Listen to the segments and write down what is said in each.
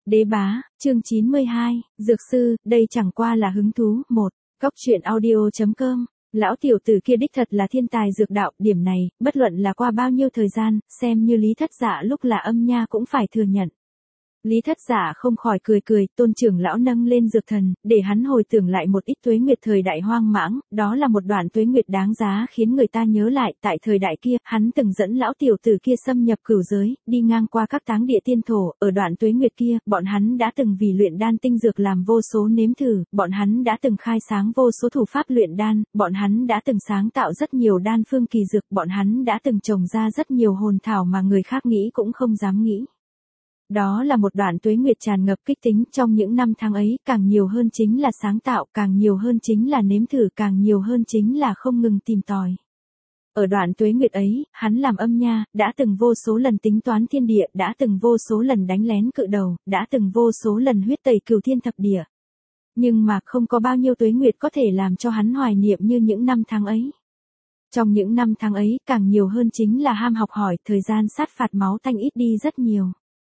Đế bá, chương 92, Dược sư, đây chẳng qua là hứng thú. Một, Cóc truyện audio.com. Lão tiểu tử kia đích thật là thiên tài dược đạo, điểm này, bất luận là qua bao nhiêu thời gian, xem như Lý Thất Dạ lúc là âm nha cũng phải thừa nhận. Lý Thất Dạ không khỏi cười, Tôn trưởng lão nâng lên dược thần, để hắn hồi tưởng lại một ít tuế nguyệt thời đại hoang mãng, đó là một đoạn tuế nguyệt đáng giá khiến người ta nhớ lại, tại thời đại kia, hắn từng dẫn lão tiểu tử kia xâm nhập cửu giới, đi ngang qua các táng địa tiên thổ, ở đoạn tuế nguyệt kia, bọn hắn đã từng vì luyện đan tinh dược làm vô số nếm thử, bọn hắn đã từng khai sáng vô số thủ pháp luyện đan, bọn hắn đã từng sáng tạo rất nhiều đan phương kỳ dược, bọn hắn đã từng trồng ra rất nhiều hồn thảo mà người khác nghĩ cũng không dám nghĩ. Đó là một đoạn tuế nguyệt tràn ngập kích tính, trong những năm tháng ấy, càng nhiều hơn chính là sáng tạo, càng nhiều hơn chính là nếm thử, càng nhiều hơn chính là không ngừng tìm tòi. Ở đoạn tuế nguyệt ấy, hắn làm âm nha, đã từng vô số lần tính toán thiên địa, đã từng vô số lần đánh lén cự đầu, đã từng vô số lần huyết tẩy cửu thiên thập địa. Nhưng mà không có bao nhiêu tuế nguyệt có thể làm cho hắn hoài niệm như những năm tháng ấy. Trong những năm tháng ấy, càng nhiều hơn chính là ham học hỏi, thời gian sát phạt máu tanh ít đi rất nhiều.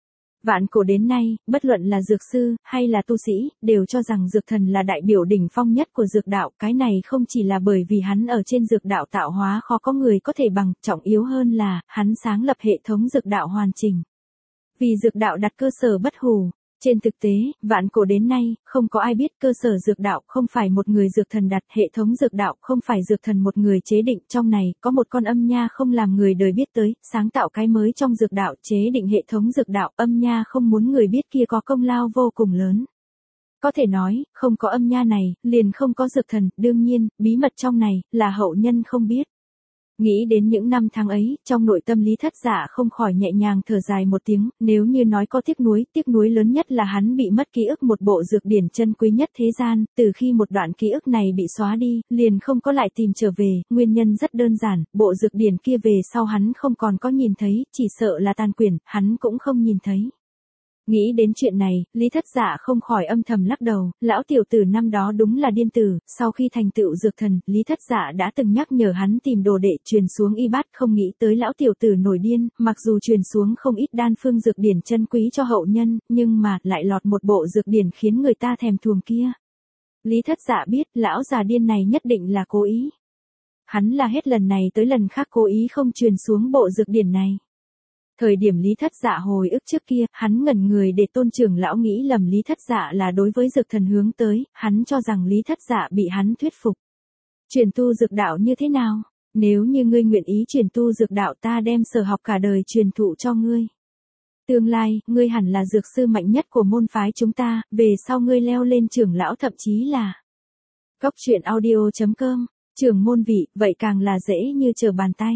Vạn cổ đến nay, bất luận là dược sư, hay là tu sĩ, đều cho rằng dược thần là đại biểu đỉnh phong nhất của dược đạo, cái này không chỉ là bởi vì hắn ở trên dược đạo tạo hóa khó có người có thể bằng, trọng yếu hơn là, hắn sáng lập hệ thống dược đạo hoàn chỉnh. Vì dược đạo đặt cơ sở bất hủ. Trên thực tế, vạn cổ đến nay, không có ai biết cơ sở dược đạo không phải một người dược thần đặt, hệ thống dược đạo không phải dược thần một người chế định, trong này, có một con âm nha không làm người đời biết tới, sáng tạo cái mới trong dược đạo, chế định hệ thống dược đạo, âm nha không muốn người biết kia có công lao vô cùng lớn. Có thể nói, không có âm nha này, liền không có dược thần, đương nhiên, bí mật trong này, là hậu nhân không biết. Nghĩ đến những năm tháng ấy, trong nội tâm Lý Thất Dạ không khỏi nhẹ nhàng thở dài một tiếng, nếu như nói có tiếc nuối lớn nhất là hắn bị mất ký ức một bộ dược điển chân quý nhất thế gian, từ khi một đoạn ký ức này bị xóa đi, liền không có lại tìm trở về, nguyên nhân rất đơn giản, bộ dược điển kia về sau hắn không còn có nhìn thấy, chỉ sợ là tàn quyển, hắn cũng không nhìn thấy. Nghĩ đến chuyện này, Lý Thất Dạ không khỏi âm thầm lắc đầu, lão tiểu tử năm đó đúng là điên tử, sau khi thành tựu dược thần, Lý Thất Dạ đã từng nhắc nhở hắn tìm đồ đệ truyền xuống y bát, không nghĩ tới lão tiểu tử nổi điên, mặc dù truyền xuống không ít đan phương dược điển chân quý cho hậu nhân, nhưng mà, lại lọt một bộ dược điển khiến người ta thèm thuồng kia. Lý Thất Dạ biết, lão già điên này nhất định là cố ý. Hắn là hết lần này tới lần khác cố ý không truyền xuống bộ dược điển này. Thời điểm Lý Thất Dạ hồi ức trước kia, hắn ngẩn người để Tôn trưởng lão nghĩ lầm Lý Thất Dạ là đối với dược thần hướng tới, hắn cho rằng Lý Thất Dạ bị hắn thuyết phục. Truyền tu dược đạo như thế nào? Nếu như ngươi nguyện ý truyền tu dược đạo ta đem sở học cả đời truyền thụ cho ngươi. Tương lai, ngươi hẳn là dược sư mạnh nhất của môn phái chúng ta, về sau ngươi leo lên trưởng lão thậm chí là Cóc truyện audio.com, trưởng môn vị, vậy càng là dễ như trở bàn tay.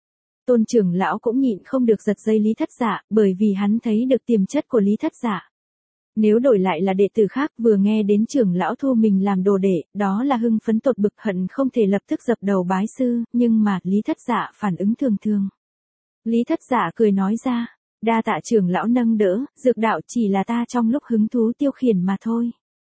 Tôn trưởng lão cũng nhịn không được giật dây Lý Thất Dạ, bởi vì hắn thấy được tiềm chất của Lý Thất Dạ. Nếu đổi lại là đệ tử khác vừa nghe đến trưởng lão thu mình làm đồ đệ, đó là hưng phấn tột bực hận không thể lập tức dập đầu bái sư, nhưng mà Lý Thất Dạ phản ứng thường. Lý Thất Dạ cười nói ra, đa tạ trưởng lão nâng đỡ, dược đạo chỉ là ta trong lúc hứng thú tiêu khiển mà thôi.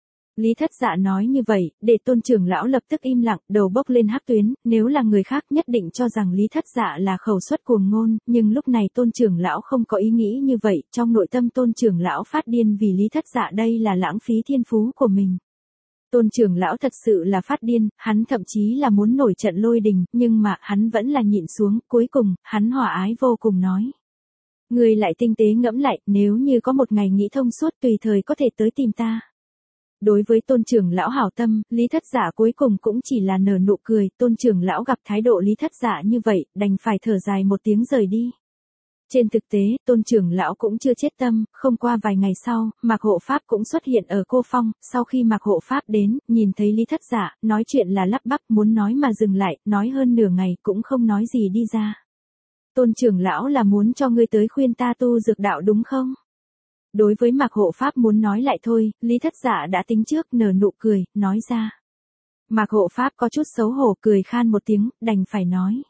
Lý Thất Dạ nói như vậy, để Tôn trưởng lão lập tức im lặng, đầu bốc lên hắc tuyến, nếu là người khác nhất định cho rằng Lý Thất Dạ là khẩu suất cuồng ngôn, nhưng lúc này Tôn trưởng lão không có ý nghĩ như vậy, trong nội tâm Tôn trưởng lão phát điên vì Lý Thất Dạ đây là lãng phí thiên phú của mình. Tôn trưởng lão thật sự là phát điên, hắn thậm chí là muốn nổi trận lôi đình, nhưng mà hắn vẫn là nhịn xuống, cuối cùng, hắn hòa ái vô cùng nói. Người lại tinh tế ngẫm lại, nếu như có một ngày nghĩ thông suốt tùy thời có thể tới tìm ta. Đối với Tôn trưởng lão hảo tâm, Lý Thất Dạ cuối cùng cũng chỉ là nở nụ cười, Tôn trưởng lão gặp thái độ Lý Thất Dạ như vậy, đành phải thở dài một tiếng rời đi. Trên thực tế, Tôn trưởng lão cũng chưa chết tâm, không qua vài ngày sau, Mạc Hộ Pháp cũng xuất hiện ở Cô Phong, sau khi Mạc Hộ Pháp đến, nhìn thấy Lý Thất Dạ, nói chuyện là lắp bắp, muốn nói mà dừng lại, nói hơn nửa ngày cũng không nói gì đi ra. Tôn trưởng lão là muốn cho ngươi tới khuyên ta tu dược đạo đúng không? Đối với Mạc Hộ Pháp muốn nói lại thôi, Lý Thất Dạ đã tính trước nở nụ cười, nói ra. Mạc Hộ Pháp có chút xấu hổ cười khan một tiếng, đành phải nói.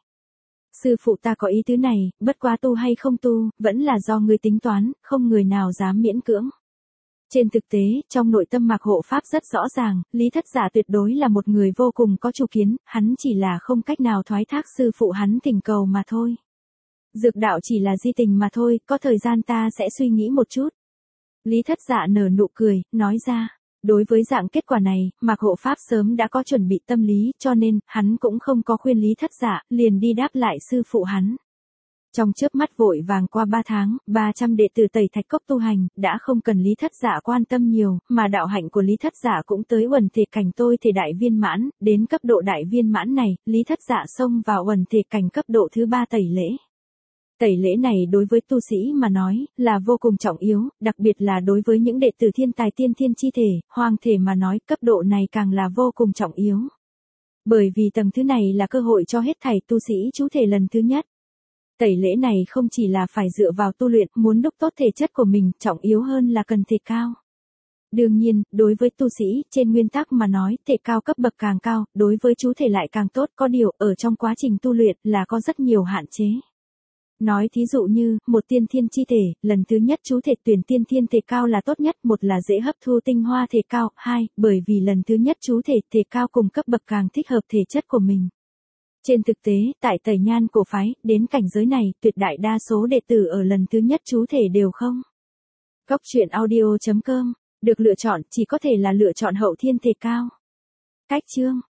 Sư phụ ta có ý tứ này, bất quá tu hay không tu, vẫn là do ngươi tính toán, không người nào dám miễn cưỡng. Trên thực tế, trong nội tâm Mạc Hộ Pháp rất rõ ràng, Lý Thất Dạ tuyệt đối là một người vô cùng có chủ kiến, hắn chỉ là không cách nào thoái thác sư phụ hắn thỉnh cầu mà thôi. Dược đạo chỉ là di tình mà thôi, có thời gian ta sẽ suy nghĩ một chút. Lý Thất Dạ nở nụ cười, nói ra. Đối với dạng kết quả này, Mạc Hộ Pháp sớm đã có chuẩn bị tâm lý, cho nên, hắn cũng không có khuyên Lý Thất Dạ, liền đi đáp lại sư phụ hắn. Trong chớp mắt vội vàng qua 3 tháng, 300 đệ tử Tẩy Thạch Cốc tu hành, đã không cần Lý Thất Dạ quan tâm nhiều, mà đạo hạnh của Lý Thất Dạ cũng tới uẩn thể cảnh tôi thể đại viên mãn, đến cấp độ đại viên mãn này, Lý Thất Dạ xông vào uẩn thể cảnh cấp độ thứ 3 tẩy lễ. Tẩy lễ này đối với tu sĩ mà nói, là vô cùng trọng yếu, đặc biệt là đối với những đệ tử thiên tài tiên thiên chi thể, hoang thể mà nói, cấp độ này càng là vô cùng trọng yếu. Bởi vì tầng thứ này là cơ hội cho hết thảy tu sĩ trú thể lần thứ nhất. Tẩy lễ này không chỉ là phải dựa vào tu luyện, muốn đúc tốt thể chất của mình, trọng yếu hơn là cần thể cao. Đương nhiên, đối với tu sĩ, trên nguyên tắc mà nói, thể cao cấp bậc càng cao, đối với chú thể lại càng tốt, có điều, ở trong quá trình tu luyện, là có rất nhiều hạn chế. Nói thí dụ như, một tiên thiên chi thể, lần thứ nhất chú thể tuyển tiên thiên thể cao là tốt nhất, một là dễ hấp thu tinh hoa thể cao, hai, bởi vì lần thứ nhất chú thể cao cùng cấp bậc càng thích hợp thể chất của mình. Trên thực tế, tại Tẩy Nhan cổ phái, đến cảnh giới này, tuyệt đại đa số đệ tử ở lần thứ nhất chú thể đều không. Cốc truyện audio.com, được lựa chọn chỉ có thể là lựa chọn hậu thiên thể cao. Cách chương